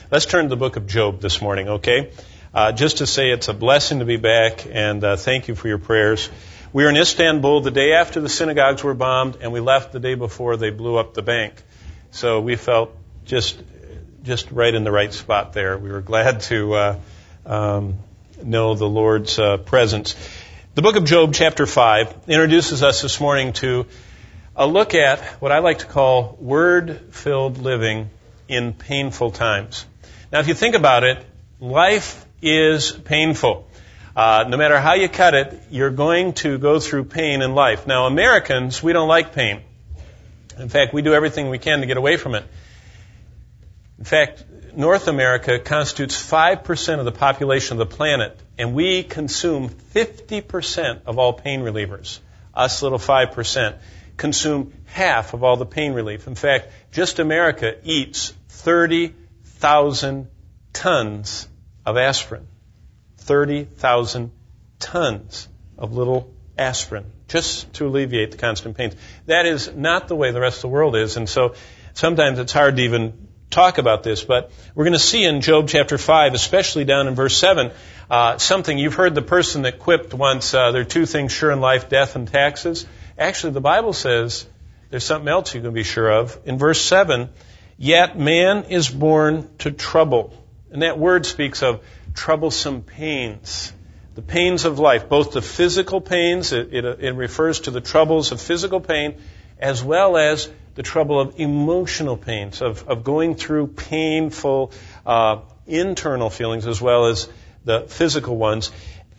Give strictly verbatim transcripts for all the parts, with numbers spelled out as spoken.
Let's turn to the book of Job this morning, okay? Uh, just to say it's a blessing to be back, and uh, thank you for your prayers. We were in Istanbul the day after the synagogues were bombed, and we left the day before they blew up the bank. So we felt just just right in the right spot there. We were glad to uh, um, know the Lord's uh, presence. The book of Job, chapter five, introduces us this morning to a look at what I like to call word-filled living in painful times. Now, if you think about it, life is painful. Uh, no matter how you cut it, you're going to go through pain in life. Now, Americans, we don't like pain. In fact, we do everything we can to get away from it. In fact, North America constitutes five percent of the population of the planet, and we consume fifty percent of all pain relievers. Us little five percent consume half of all the pain relief. In fact, just America eats thirty thousand tons of aspirin. thirty thousand tons of little aspirin just to alleviate the constant pains. That is not the way the rest of the world is, and so sometimes it's hard to even talk about this, but we're going to see in Job chapter five, especially down in verse seven, uh, something you've heard the person that quipped once, uh, there are two things sure in life, death and taxes. Actually, the Bible says there's something else you can be sure of. In verse seven, yet man is born to trouble. And that word speaks of troublesome pains. The pains of life, both the physical pains, it, it, it refers to the troubles of physical pain, as well as the trouble of emotional pains, of, of going through painful uh, internal feelings as well as the physical ones,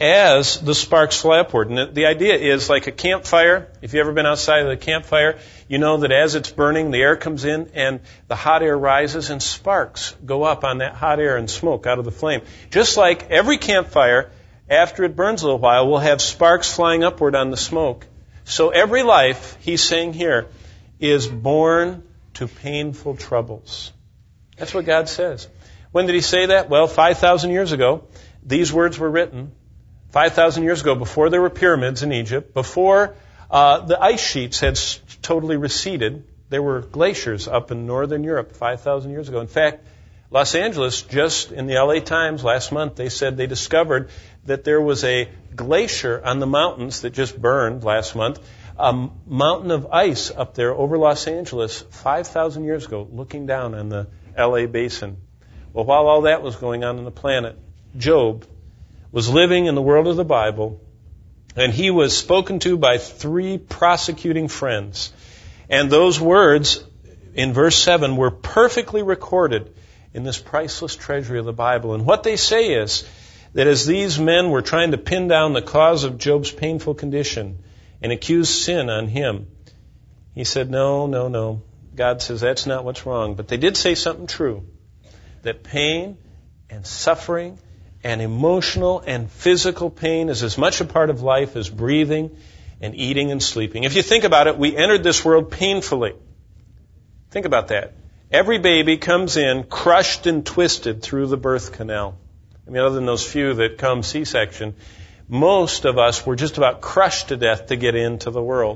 as the sparks fly upward. And the idea is like a campfire. If you've ever been outside of the campfire, you know that as it's burning, the air comes in and the hot air rises and sparks go up on that hot air and smoke out of the flame. Just like every campfire, after it burns a little while, will have sparks flying upward on the smoke. So every life, he's saying here, is born to painful troubles. That's what God says. When did he say that? Well, five thousand years ago, these words were written. five thousand years ago, before there were pyramids in Egypt, before uh, the ice sheets had s- totally receded, there were glaciers up in northern Europe five thousand years ago. In fact, Los Angeles, just in the L A Times last month, they said they discovered that there was a glacier on the mountains that just burned last month, a mountain of ice up there over Los Angeles five thousand years ago, looking down on the L A basin. Well, while all that was going on on the planet, Job was living in the world of the Bible, and he was spoken to by three prosecuting friends. And those words in verse seven were perfectly recorded in this priceless treasury of the Bible. And what they say is that as these men were trying to pin down the cause of Job's painful condition and accuse sin on him, he said, no, no, no. God says that's not what's wrong. But they did say something true, that pain and suffering and emotional and physical pain is as much a part of life as breathing and eating and sleeping. If you think about it, we entered this world painfully. Think about that. Every baby comes in crushed and twisted through the birth canal. I mean, other than those few that come C-section, most of us were just about crushed to death to get into the world.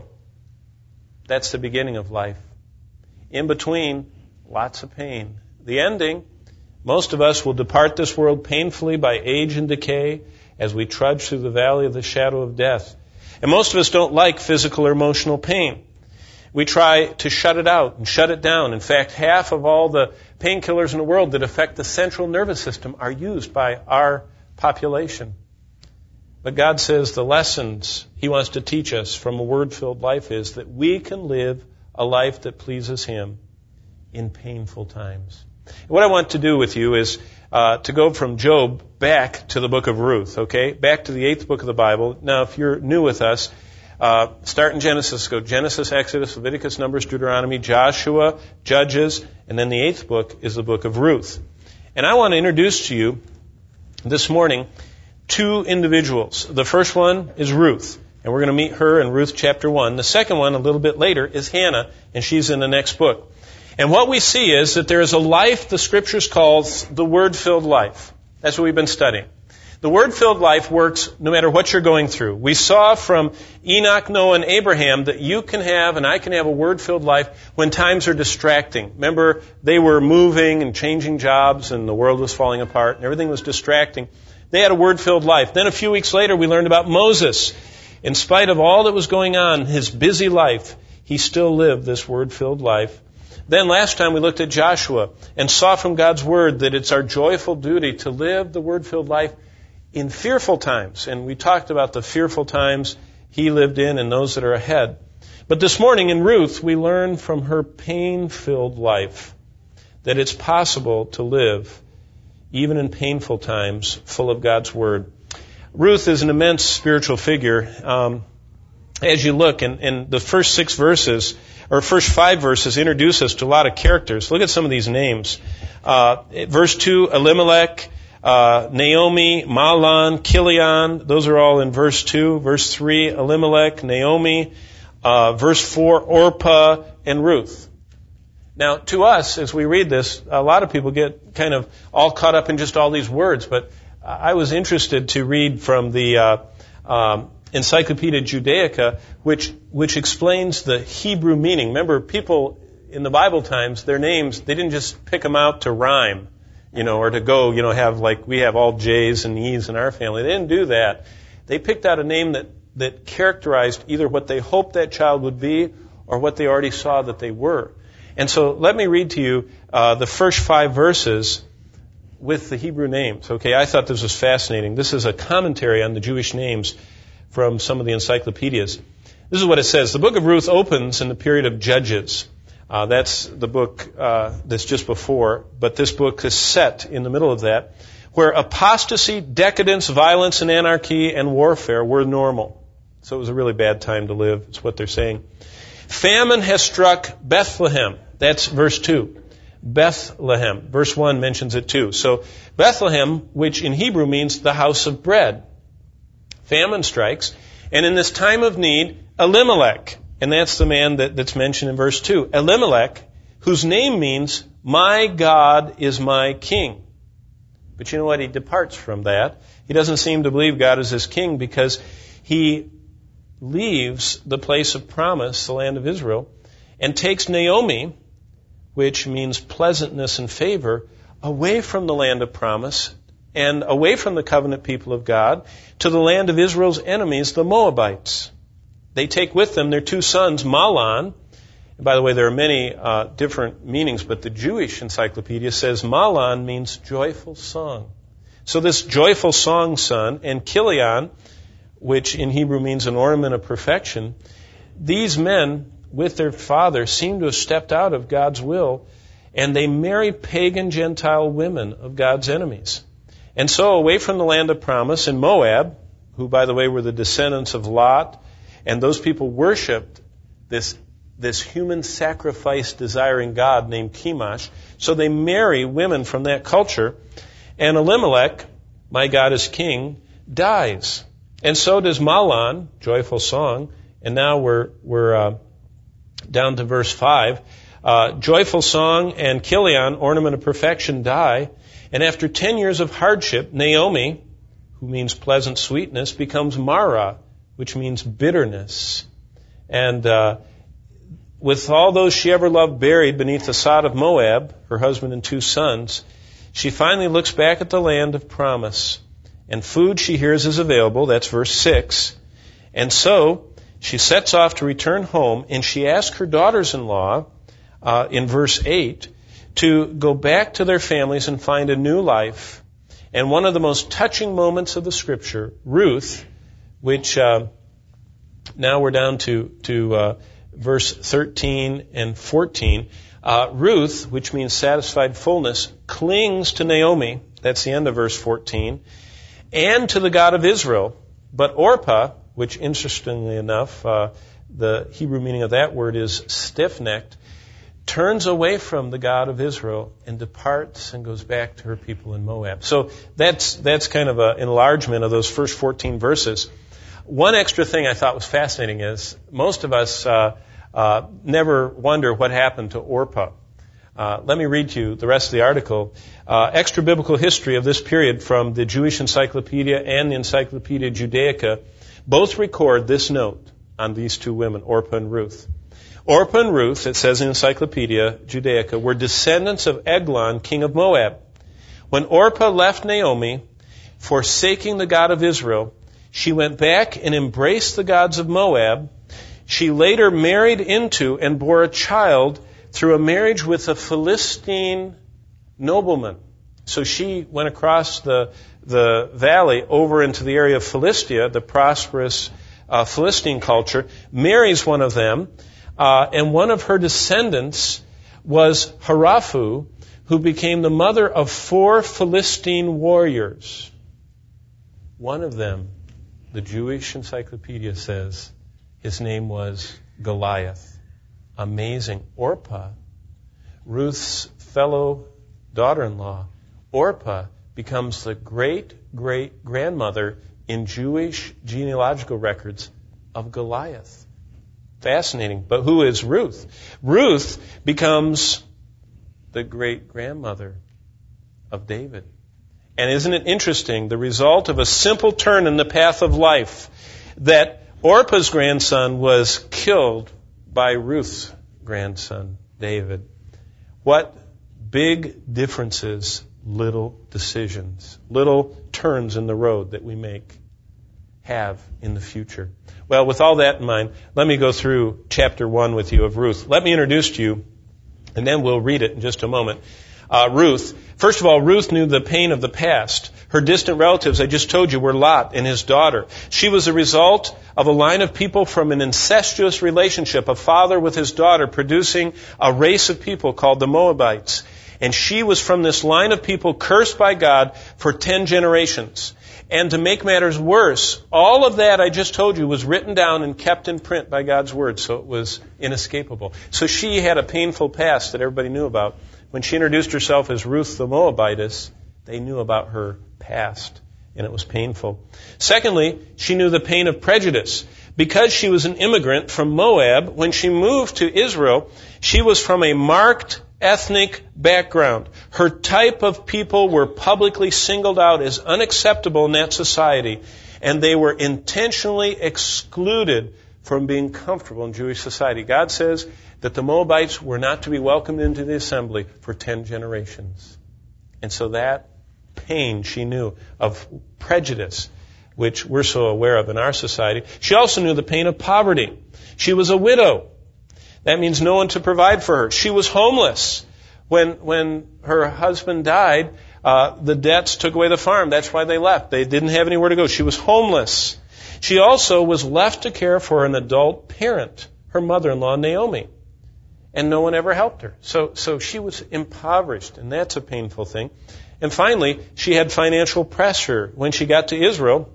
That's the beginning of life. In between, lots of pain. The ending, most of us will depart this world painfully by age and decay as we trudge through the valley of the shadow of death. And most of us don't like physical or emotional pain. We try to shut it out and shut it down. In fact, half of all the painkillers in the world that affect the central nervous system are used by our population. But God says the lessons he wants to teach us from a word-filled life is that we can live a life that pleases him in painful times. What I want to do with you is uh, to go from Job back to the book of Ruth, okay? Back to the eighth book of the Bible. Now, if you're new with us, uh, start in Genesis. Go Genesis, Exodus, Leviticus, Numbers, Deuteronomy, Joshua, Judges, and then the eighth book is the book of Ruth. And I want to introduce to you this morning two individuals. The first one is Ruth, and we're going to meet her in Ruth chapter one. The second one, a little bit later, is Hannah, and she's in the next book. And what we see is that there is a life the Scriptures calls the Word-filled life. That's what we've been studying. The Word-filled life works no matter what you're going through. We saw from Enoch, Noah, and Abraham that you can have and I can have a Word-filled life when times are distracting. Remember, they were moving and changing jobs and the world was falling apart and everything was distracting. They had a Word-filled life. Then a few weeks later we learned about Moses. In spite of all that was going on, his busy life, he still lived this Word-filled life. Then last time we looked at Joshua and saw from God's Word that it's our joyful duty to live the Word-filled life in fearful times. And we talked about the fearful times he lived in and those that are ahead. But this morning in Ruth, we learn from her pain-filled life that it's possible to live, even in painful times, full of God's Word. Ruth is an immense spiritual figure. Um, as you look, and, and the first six verses, or first five verses, introduce us to a lot of characters. Look at some of these names. Uh, verse two, Elimelech, Uh, Naomi, Mahlon, Chilion, those are all in verse two. Verse three, Elimelech, Naomi. Uh, verse four, Orpah, and Ruth. Now, to us, as we read this, a lot of people get kind of all caught up in just all these words, but I was interested to read from the uh, um, Encyclopedia Judaica, which which explains the Hebrew meaning. Remember, people in the Bible times, their names, they didn't just pick them out to rhyme. You know, or to go, you know, have like we have all J's and E's in our family. They didn't do that. They picked out a name that, that characterized either what they hoped that child would be or what they already saw that they were. And so let me read to you uh, the first five verses with the Hebrew names. Okay, I thought this was fascinating. This is a commentary on the Jewish names from some of the encyclopedias. This is what it says. The book of Ruth opens in the period of Judges. Uh, that's the book uh, that's just before, but this book is set in the middle of that, where apostasy, decadence, violence, and anarchy and warfare were normal. So it was a really bad time to live, is what they're saying. Famine has struck Bethlehem. That's verse two. Bethlehem. Verse one mentions it too. So Bethlehem, which in Hebrew means the house of bread. Famine strikes, and in this time of need, Elimelech. And that's the man that, that's mentioned in verse two. Elimelech, whose name means, my God is my king. But you know what? He departs from that. He doesn't seem to believe God is his king because he leaves the place of promise, the land of Israel, and takes Naomi, which means pleasantness and favor, away from the land of promise and away from the covenant people of God to the land of Israel's enemies, the Moabites. They take with them their two sons, Mahlon. And by the way, there are many uh, different meanings, but the Jewish encyclopedia says Mahlon means joyful song. So this joyful song son, and Chilion, which in Hebrew means an ornament of perfection, these men, with their father, seem to have stepped out of God's will, and they marry pagan Gentile women of God's enemies. And so away from the land of promise in Moab, who, by the way, were the descendants of Lot, and those people worshipped this, this human sacrifice desiring God named Chemosh. So they marry women from that culture. And Elimelech, my God is king, dies. And so does Mahlon, joyful song. And now we're, we're uh, down to verse five. Uh, joyful song and Chilion, ornament of perfection, die. And after ten years of hardship, Naomi, who means pleasant sweetness, becomes Mara, which means bitterness. And uh, with all those she ever loved buried beneath the sod of Moab, her husband and two sons, she finally looks back at the land of promise. And food, she hears, is available. That's verse six. And so she sets off to return home, and she asks her daughters-in-law, uh, in verse eight, to go back to their families and find a new life. And one of the most touching moments of the Scripture, Ruth, which uh, now we're down to to uh, verse thirteen and fourteen. Uh, Ruth, which means satisfied fullness, clings to Naomi. That's the end of verse fourteen, and to the God of Israel. But Orpah, which interestingly enough, uh, the Hebrew meaning of that word is stiff-necked, turns away from the God of Israel and departs and goes back to her people in Moab. So that's that's kind of an enlargement of those first fourteen verses. One extra thing I thought was fascinating is most of us uh, uh, never wonder what happened to Orpah. Uh, let me read you the rest of the article. Uh, extra biblical history of this period from the Jewish Encyclopedia and the Encyclopedia Judaica both record this note on these two women, Orpah and Ruth. Orpah and Ruth, it says in Encyclopedia Judaica, were descendants of Eglon, king of Moab. When Orpah left Naomi, forsaking the God of Israel, she went back and embraced the gods of Moab. She later married into and bore a child through a marriage with a Philistine nobleman. So she went across the, the valley over into the area of Philistia, the prosperous uh, Philistine culture, marries one of them, uh, and one of her descendants was Haraphu, who became the mother of four Philistine warriors. One of them, the Jewish Encyclopedia says, his name was Goliath. Amazing. Orpah, Ruth's fellow daughter-in-law, Orpah becomes the great-great-grandmother in Jewish genealogical records of Goliath. Fascinating. But who is Ruth? Ruth becomes the great-grandmother of David. And isn't it interesting, the result of a simple turn in the path of life, that Orpah's grandson was killed by Ruth's grandson, David. What big differences little decisions, little turns in the road that we make have in the future. Well, with all that in mind, let me go through chapter one with you of Ruth. Let me introduce to you, and then we'll read it in just a moment. Uh, Ruth. First of all, Ruth knew the pain of the past. Her distant relatives, I just told you, were Lot and his daughter. She was the result of a line of people from an incestuous relationship, a father with his daughter, producing a race of people called the Moabites. And she was from this line of people cursed by God for ten generations. And to make matters worse, all of that I just told you was written down and kept in print by God's Word, so it was inescapable. So she had a painful past that everybody knew about. When she introduced herself as Ruth the Moabitess, they knew about her past, and it was painful. Secondly, she knew the pain of prejudice. Because she was an immigrant from Moab, when she moved to Israel, she was from a marked ethnic background. Her type of people were publicly singled out as unacceptable in that society, and they were intentionally excluded from being comfortable in Jewish society. God says that the Moabites were not to be welcomed into the assembly for ten generations. And so that pain she knew of prejudice, which we're so aware of in our society. She also knew the pain of poverty. She was a widow. That means no one to provide for her. She was homeless. When when her husband died, uh, the debts took away the farm. That's why they left. They didn't have anywhere to go. She was homeless. She also was left to care for an adult parent, her mother-in-law, Naomi. And no one ever helped her. So, so she was impoverished, and that's a painful thing. And finally, she had financial pressure. When she got to Israel,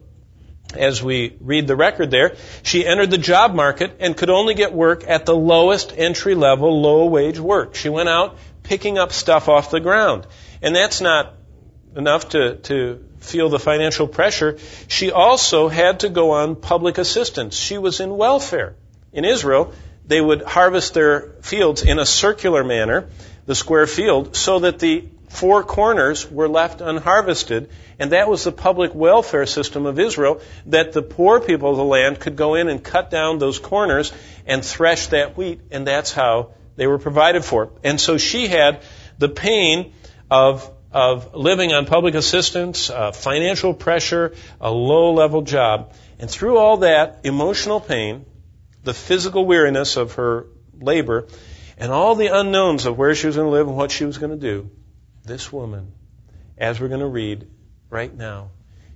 as we read the record there, she entered the job market and could only get work at the lowest entry-level, low-wage work. She went out picking up stuff off the ground. And that's not enough to, to feel the financial pressure. She also had to go on public assistance. She was in welfare. In Israel, they would harvest their fields in a circular manner, the square field, so that the four corners were left unharvested, and that was the public welfare system of Israel, that the poor people of the land could go in and cut down those corners and thresh that wheat, and that's how they were provided for. And so she had the pain of of living on public assistance, uh, financial pressure, a low-level job. And through all that emotional pain, the physical weariness of her labor, and all the unknowns of where she was going to live and what she was going to do, this woman, as we're going to read right now,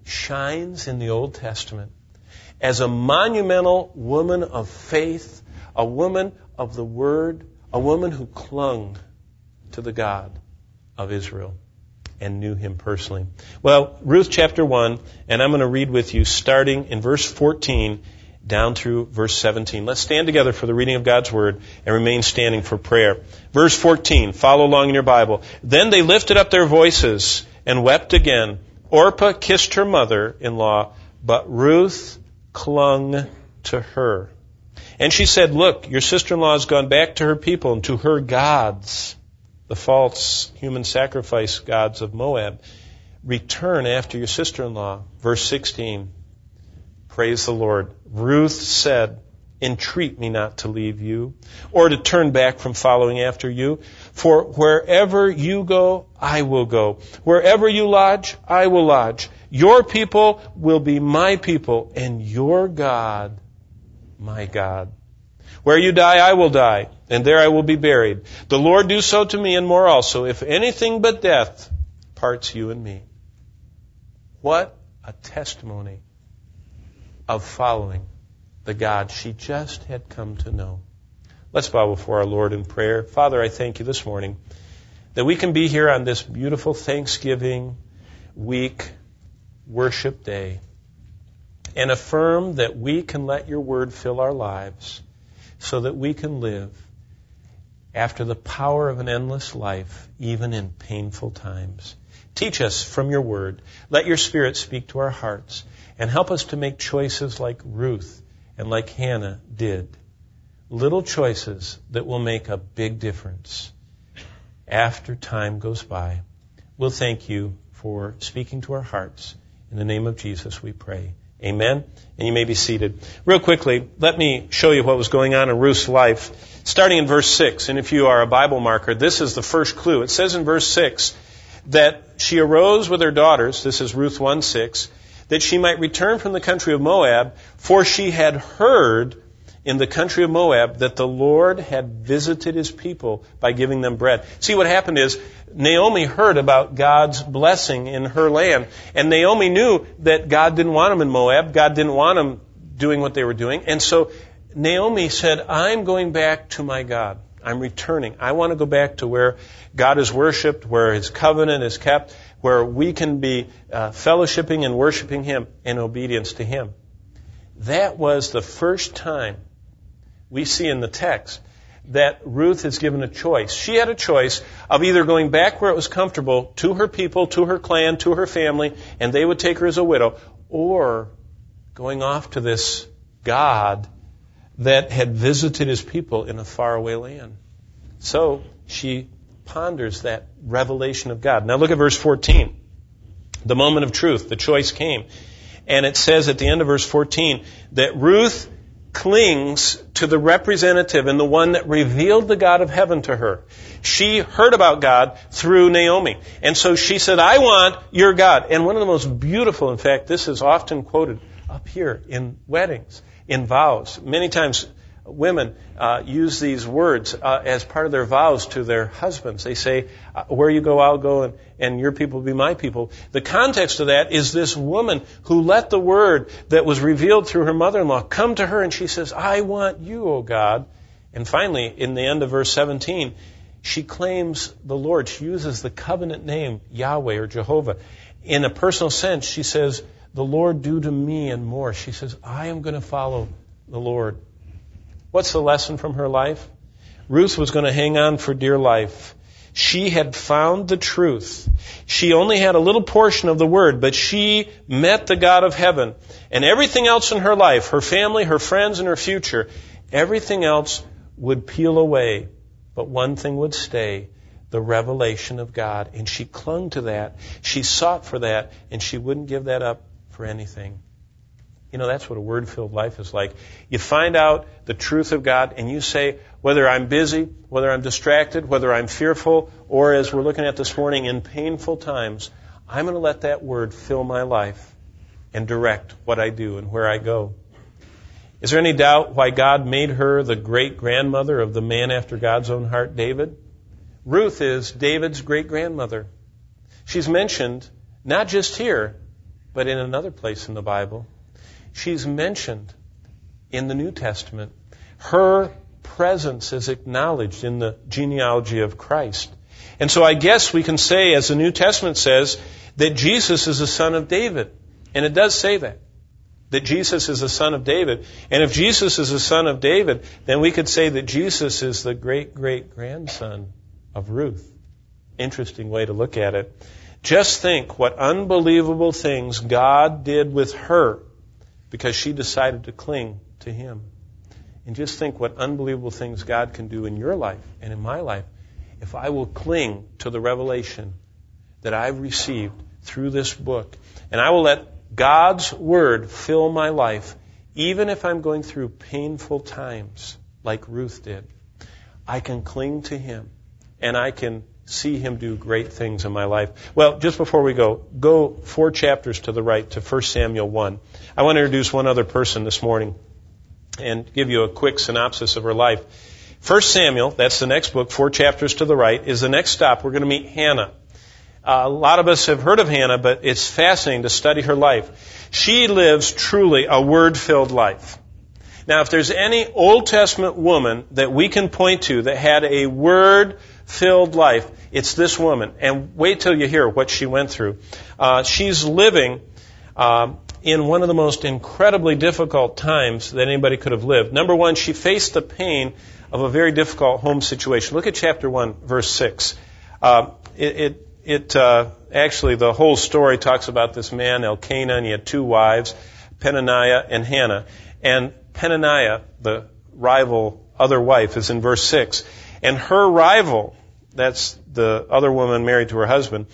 shines in the Old Testament as a monumental woman of faith, a woman of the Word, a woman who clung to the God of Israel and knew Him personally. Well, Ruth chapter one, and I'm going to read with you starting in verse fourteen down through verse seventeen. Let's stand together for the reading of God's Word and remain standing for prayer. Verse fourteen, follow along in your Bible. Then they lifted up their voices and wept again. Orpah kissed her mother-in-law, but Ruth clung to her. And she said, look, your sister-in-law has gone back to her people and to her gods. the false human sacrifice gods of Moab. Return after your sister-in-law. Verse sixteen. Praise the Lord. Ruth said, entreat me not to leave you, or to turn back from following after you. For wherever you go, I will go. Wherever you lodge, I will lodge. Your people will be my people, and your God, my God. Where you die, I will die, and there I will be buried. The Lord do so to me and more also, if anything but death parts you and me. What a testimony of following the God she just had come to know. Let's bow before our Lord in prayer. Father, I thank you this morning that we can be here on this beautiful Thanksgiving week worship day and affirm that we can let your word fill our lives so that we can live after the power of an endless life, even in painful times. Teach us from your word. Let your Spirit speak to our hearts and help us to make choices like Ruth and like Hannah did. Little choices that will make a big difference after time goes by. We'll thank you for speaking to our hearts. In the name of Jesus we pray. Amen. And you may be seated. Real quickly, let me show you what was going on in Ruth's life, starting in verse six. And if you are a Bible marker, this is the first clue. It says in verse six that she arose with her daughters, this is Ruth one six, that she might return from the country of Moab, for she had heard in the country of Moab that the Lord had visited his people by giving them bread. See, what happened is Naomi heard about God's blessing in her land, and Naomi knew that God didn't want them in Moab. God didn't want them doing what they were doing. And so Naomi said, I'm going back to my God. I'm returning. I want to go back to where God is worshipped, where his covenant is kept, where we can be uh, fellowshipping and worshiping him in obedience to him. That was the first time we see in the text that Ruth is given a choice. She had a choice of either going back where it was comfortable to her people, to her clan, to her family, and they would take her as a widow, or going off to this God that had visited his people in a faraway land. So she ponders that revelation of God. Now look at verse fourteen. The moment of truth, the choice came. And it says at the end of verse fourteen that Ruth clings to the representative and the one that revealed the God of heaven to her. She heard about God through Naomi. And so she said, I want your God. And one of the most beautiful, in fact, this is often quoted up here in weddings, in vows. Many times women uh, use these words uh, as part of their vows to their husbands. They say, where you go, I'll go, and, and your people will be my people. The context of that is this woman who let the word that was revealed through her mother-in-law come to her, and she says, I want you, O God. And finally, in the end of verse seventeen, she claims the Lord. She uses the covenant name, Yahweh or Jehovah. In a personal sense, she says, the Lord do to me and more. She says, I am going to follow the Lord. What's the lesson from her life? Ruth was going to hang on for dear life. She had found the truth. She only had a little portion of the word, but she met the God of heaven. And everything else in her life, her family, her friends, and her future, everything else would peel away. But one thing would stay, the revelation of God. And she clung to that. She sought for that, and she wouldn't give that up for anything. You know, that's what a word-filled life is like. You find out the truth of God, and you say, whether I'm busy, whether I'm distracted, whether I'm fearful, or as we're looking at this morning, in painful times, I'm going to let that word fill my life and direct what I do and where I go. Is there any doubt why God made her the great-grandmother of the man after God's own heart, David? Ruth is David's great-grandmother. She's mentioned not just here, but in another place in the Bible. She's mentioned in the New Testament. Her presence is acknowledged in the genealogy of Christ. And so I guess we can say, as the New Testament says, that Jesus is the son of David. And it does say that, that Jesus is the son of David. And if Jesus is the son of David, then we could say that Jesus is the great-great-grandson of Ruth. Interesting way to look at it. Just think what unbelievable things God did with her because she decided to cling to him. And just think what unbelievable things God can do in your life and in my life if I will cling to the revelation that I've received through this book, and I will let God's Word fill my life, even if I'm going through painful times like Ruth did, I can cling to Him, and I can see Him do great things in my life. Well, just before we go, go four chapters to the right to First Samuel one. I want to introduce one other person this morning and give you a quick synopsis of her life. First Samuel, that's the next book, four chapters to the right, is the next stop. We're going to meet Hannah. Uh, a lot of us have heard of Hannah, but it's fascinating to study her life. She lives truly a Word-filled life. Now, if there's any Old Testament woman that we can point to that had a Word-filled life, it's this woman. And wait till you hear what she went through. Uh, she's living um, in one of the most incredibly difficult times that anybody could have lived. Number one, she faced the pain of a very difficult home situation. Look at chapter one, verse six. Uh, it, it, it uh, actually, the whole story talks about this man, Elkanah, and he had two wives, Peninnah and Hannah. And Peninnah, the rival other wife, is in verse six. And her rival, that's the other woman married to her husband,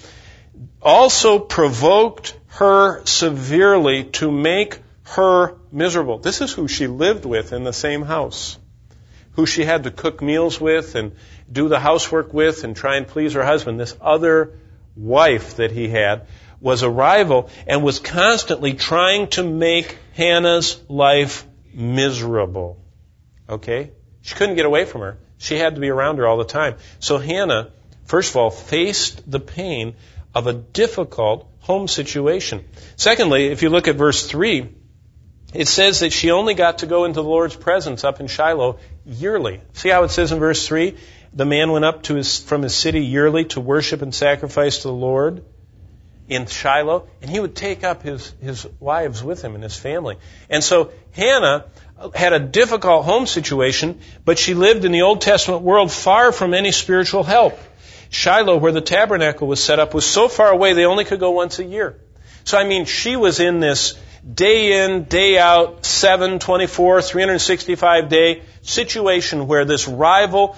also provoked her severely to make her miserable. This is who she lived with in the same house, who she had to cook meals with and do the housework with and try and please her husband. This other wife that he had was a rival and was constantly trying to make Hannah's life miserable. Okay? She couldn't get away from her. She had to be around her all the time. So Hannah, first of all, faced the pain of a difficult home situation. Secondly, if you look at verse three, it says that she only got to go into the Lord's presence up in Shiloh yearly. See how it says in verse three? The man went up to his, from his city yearly to worship and sacrifice to the Lord in Shiloh, and he would take up his, his wives with him and his family. And so Hannah had a difficult home situation, but she lived in the Old Testament world far from any spiritual help. Shiloh, where the tabernacle was set up, was so far away they only could go once a year. So, I mean, she was in this day in, day out, seven, twenty-four, three hundred sixty-five day situation where this rival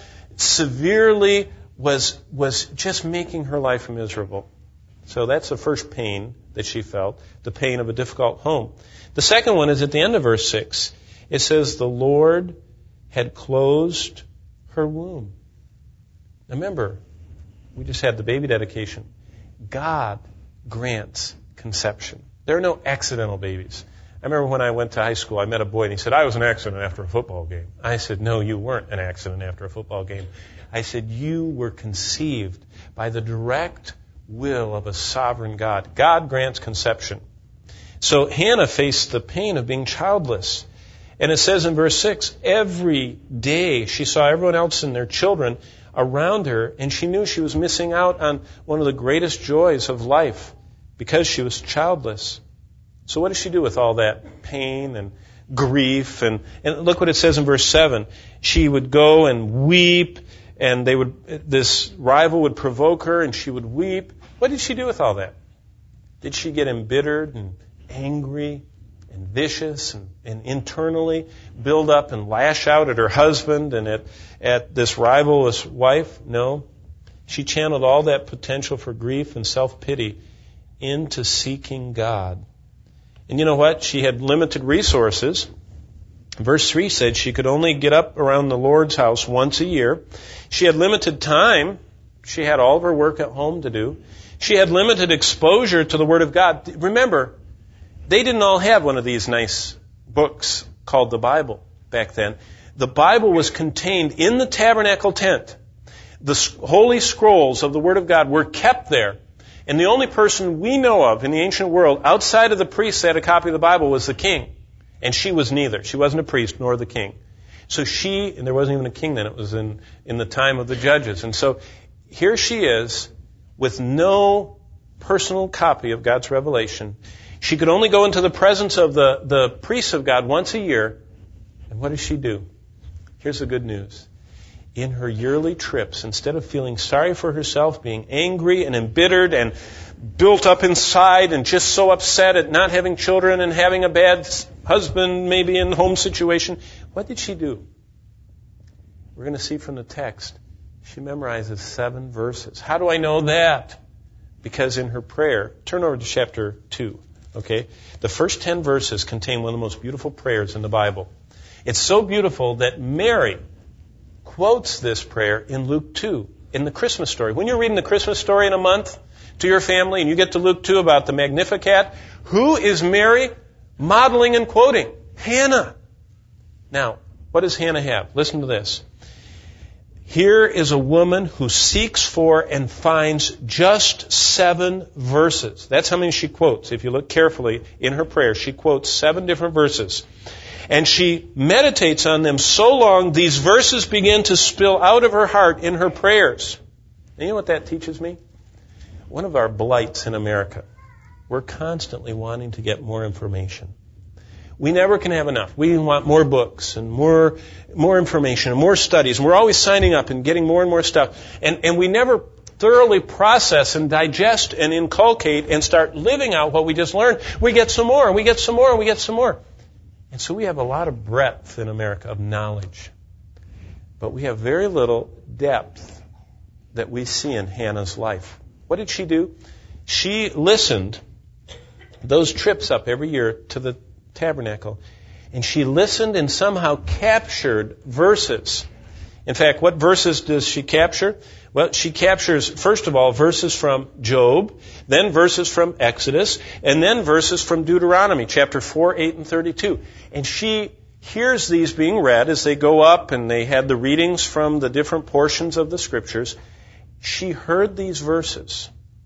severely was, was just making her life miserable. So that's the first pain that she felt, the pain of a difficult home. The second one is at the end of verse six. It says, the Lord had closed her womb. Remember, we just had the baby dedication. God grants conception. There are no accidental babies. I remember when I went to high school, I met a boy and he said, I was an accident after a football game. I said, no, you weren't an accident after a football game. I said, you were conceived by the direct will of a sovereign God. God grants conception. So Hannah faced the pain of being childless. And it says in verse six, every day she saw everyone else and their children around her, and she knew she was missing out on one of the greatest joys of life because she was childless. So what does she do with all that pain and grief? And, and look what it says in verse seven. She would go and weep, and they would, this rival would provoke her, and she would weep. What did she do with all that? Did she get embittered and angry and vicious and, and internally build up and lash out at her husband and at, at this rivalous wife? No. She channeled all that potential for grief and self-pity into seeking God. And you know what? She had limited resources. Verse three said she could only get up around the Lord's house once a year. She had limited time. She had all of her work at home to do. She had limited exposure to the Word of God. Remember, they didn't all have one of these nice books called the Bible back then. The Bible was contained in the tabernacle tent. The holy scrolls of the Word of God were kept there. And the only person we know of in the ancient world outside of the priests that had a copy of the Bible was the king. And she was neither. She wasn't a priest nor the king. So she, and there wasn't even a king then, it was in, in the time of the judges. And so here she is with no personal copy of God's revelation. She could only go into the presence of the, the priests of God once a year. And what does she do? Here's the good news. In her yearly trips, instead of feeling sorry for herself, being angry and embittered and built up inside and just so upset at not having children and having a bad husband, maybe in the home situation, what did she do? We're going to see from the text. She memorizes seven verses. How do I know that? Because in her prayer, turn over to chapter two, okay? The first ten verses contain one of the most beautiful prayers in the Bible. It's so beautiful that Mary quotes this prayer in Luke two, in the Christmas story. When you're reading the Christmas story in a month to your family and you get to Luke two about the Magnificat, who is Mary modeling and quoting? Hannah. Now, what does Hannah have? Listen to this. Here is a woman who seeks for and finds just seven verses. That's how many she quotes. If you look carefully in her prayer, she quotes seven different verses. And she meditates on them so long, these verses begin to spill out of her heart in her prayers. And you know what that teaches me? One of our blights in America. We're constantly wanting to get more information. We never can have enough. We want more books and more more information and more studies. And we're always signing up and getting more and more stuff. And, and we never thoroughly process and digest and inculcate and start living out what we just learned. We get some more and we get some more and we get some more. And so we have a lot of breadth in America of knowledge. But we have very little depth that we see in Hannah's life. What did she do? She listened those trips up every year to the tabernacle, and she listened and somehow captured verses. In fact, what verses does she capture? Well, she captures, first of all, verses from Job, then verses from Exodus, and then verses from Deuteronomy, chapter four, eight, and thirty-two. And she hears these being read as they go up, and they had the readings from the different portions of the Scriptures. She heard these verses,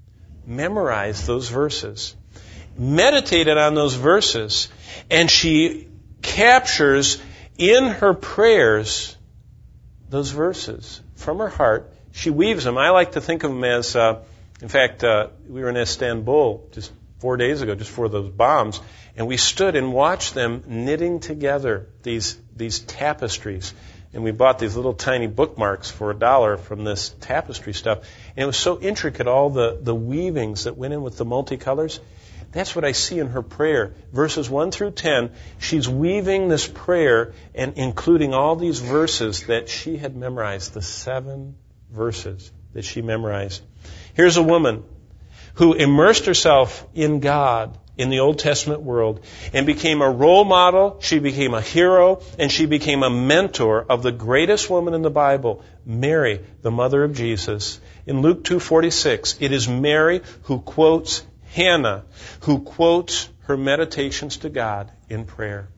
memorized those verses, meditated on those verses, and she captures in her prayers those verses from her heart. She weaves them. I like to think of them as, uh, in fact, uh, we were in Istanbul just four days ago, just before those bombs, and we stood and watched them knitting together these these tapestries. And we bought these little tiny bookmarks for a dollar from this tapestry stuff. And it was so intricate, all the, the weavings that went in with the multicolors. That's what I see in her prayer. Verses one through ten, she's weaving this prayer and including all these verses that she had memorized, the seven verses that she memorized. Here's a woman who immersed herself in God in the Old Testament world and became a role model, she became a hero, and she became a mentor of the greatest woman in the Bible, Mary, the mother of Jesus. In Luke two forty-six, it is Mary who quotes Hannah, who quotes her meditations to God in prayer.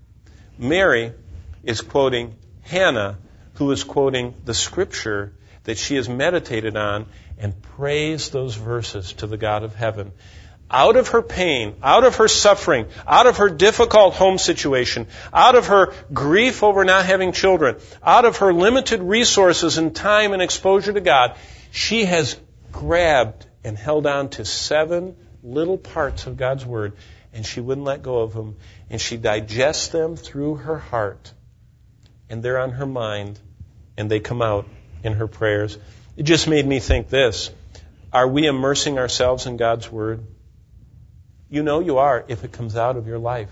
Mary is quoting Hannah, who is quoting the Scripture that she has meditated on and praised those verses to the God of heaven. Out of her pain, out of her suffering, out of her difficult home situation, out of her grief over not having children, out of her limited resources and time and exposure to God, she has grabbed and held on to seven little parts of God's Word, and she wouldn't let go of them, and she digests them through her heart, and they're on her mind, and they come out in her prayers. It just made me think this. Are we immersing ourselves in God's Word? You know you are if it comes out of your life.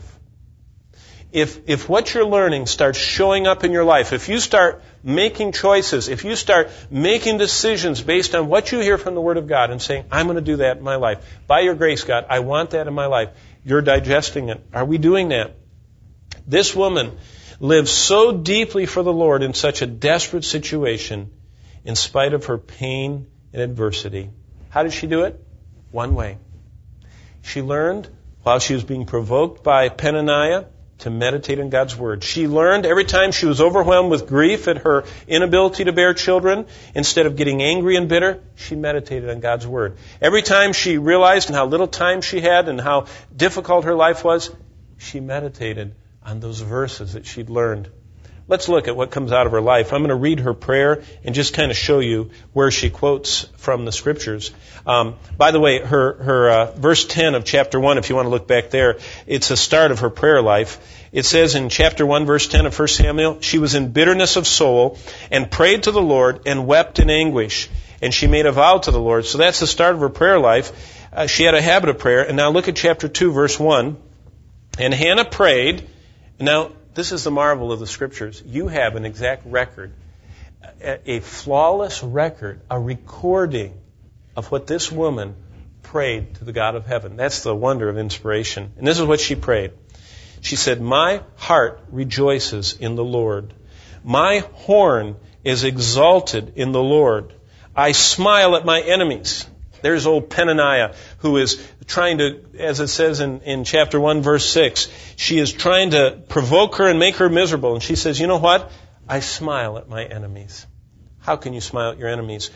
If if what you're learning starts showing up in your life, if you start making choices, if you start making decisions based on what you hear from the Word of God and saying, I'm going to do that in my life. By your grace, God, I want that in my life. You're digesting it. Are we doing that? This woman lives so deeply for the Lord in such a desperate situation in spite of her pain and adversity. How did she do it? One way. She learned while she was being provoked by Peninnah to meditate on God's Word. She learned every time she was overwhelmed with grief at her inability to bear children, instead of getting angry and bitter, she meditated on God's Word. Every time she realized how little time she had and how difficult her life was, she meditated on those verses that she'd learned. Let's look at what comes out of her life. I'm going to read her prayer and just kind of show you where she quotes from the Scriptures. Um, by the way, her, her uh, verse ten of chapter one, if you want to look back there, it's the start of her prayer life. It says in chapter one, verse ten of First Samuel, she was in bitterness of soul and prayed to the Lord and wept in anguish. And she made a vow to the Lord. So that's the start of her prayer life. Uh, she had a habit of prayer. And now look at chapter two, verse one. And Hannah prayed. Now, this is the marvel of the Scriptures. You have an exact record a, a flawless record, a recording of what this woman prayed to the God of heaven. That's the wonder of inspiration. And this is what she prayed. She said, "My heart rejoices in the Lord. My horn is exalted in the Lord. I smile at my enemies." There's old Penaniah, who is trying to, as it says in, in chapter one, verse six, she is trying to provoke her and make her miserable. And she says, "You know what? I smile at my enemies." How can you smile at your enemies?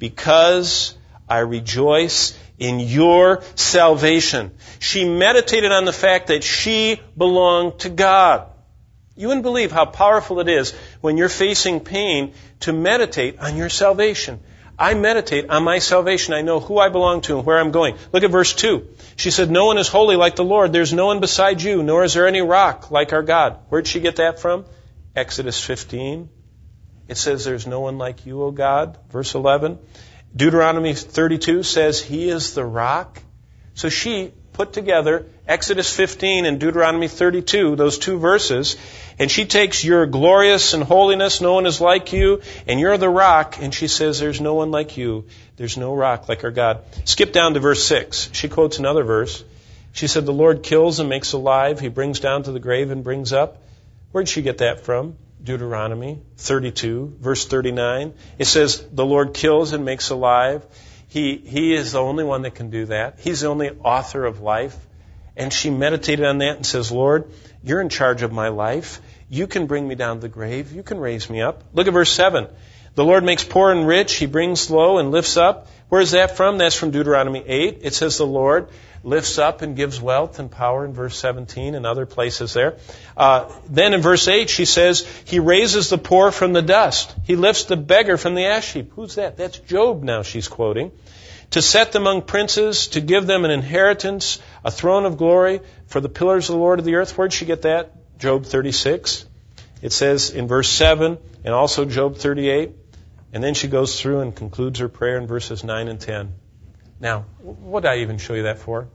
Because I rejoice in your salvation. She meditated on the fact that she belonged to God. You wouldn't believe how powerful it is when you're facing pain to meditate on your salvation. I meditate on my salvation. I know who I belong to and where I'm going. Look at verse two. She said, "No one is holy like the Lord. There's no one beside you, nor is there any rock like our God." Where'd she get that from? Exodus fifteen. It says, "There's no one like you, O God." Verse eleven. Deuteronomy thirty-two says, "He is the rock." So she put together Exodus fifteen and Deuteronomy thirty-two, those two verses, and she takes "You're glorious in holiness, no one is like you, and you're the rock," and she says, "There's no one like you. There's no rock like our God." Skip down to verse six. She quotes another verse. She said, "The Lord kills and makes alive. He brings down to the grave and brings up." Where'd she get that from? Deuteronomy thirty-two, verse thirty-nine. It says, "The Lord kills and makes alive." He, he is the only one that can do that. He's the only author of life. And she meditated on that and says, "Lord, you're in charge of my life. You can bring me down to the grave. You can raise me up." Look at verse seven. "The Lord makes poor and rich. He brings low and lifts up." Where's that from? That's from Deuteronomy eight. It says the Lord lifts up and gives wealth and power in verse seventeen and other places there. Uh, then in verse eight she says, "He raises the poor from the dust. He lifts the beggar from the ash heap." Who's that? That's Job now she's quoting. "To set them among princes, to give them an inheritance, a throne of glory for the pillars of the Lord of the earth." Where'd she get that? Job thirty-six. It says in verse seven and also Job thirty-eight. And then she goes through and concludes her prayer in verses nine and ten. Now, what did I even show you that for?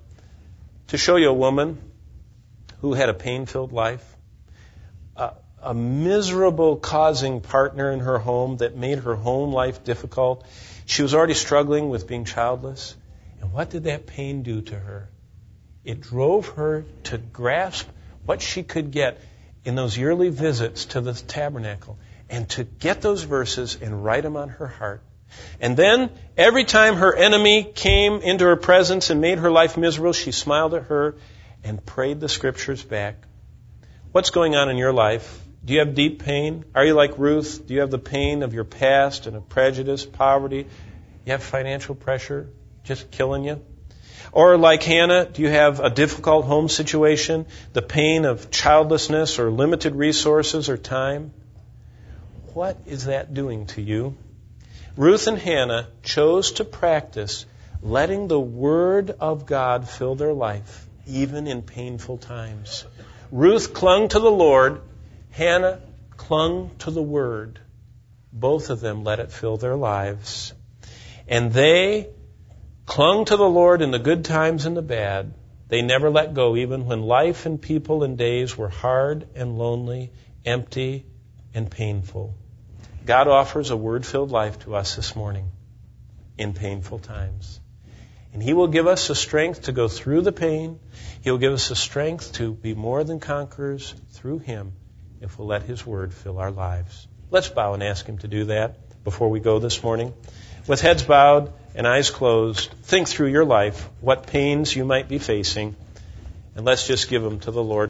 To show you a woman who had a pain-filled life, a, a miserable causing partner in her home that made her home life difficult. She was already struggling with being childless. And what did that pain do to her? It drove her to grasp what she could get in those yearly visits to the tabernacle and to get those verses and write them on her heart. And then, every time her enemy came into her presence and made her life miserable, she smiled at her and prayed the scriptures back. What's going on in your life? Do you have deep pain? Are you like Ruth? Do you have the pain of your past and of prejudice, poverty? You have financial pressure just killing you? Or like Hannah, do you have a difficult home situation, the pain of childlessness or limited resources or time? What is that doing to you? Ruth and Hannah chose to practice letting the Word of God fill their life, even in painful times. Ruth clung to the Lord. Hannah clung to the Word. Both of them let it fill their lives. And they clung to the Lord in the good times and the bad. They never let go, even when life and people and days were hard and lonely, empty and painful. God offers a Word-filled life to us this morning in painful times. And He will give us the strength to go through the pain. He'll give us the strength to be more than conquerors through Him if we'll let His Word fill our lives. Let's bow and ask Him to do that before we go this morning. With heads bowed and eyes closed, think through your life, what pains you might be facing, and let's just give them to the Lord.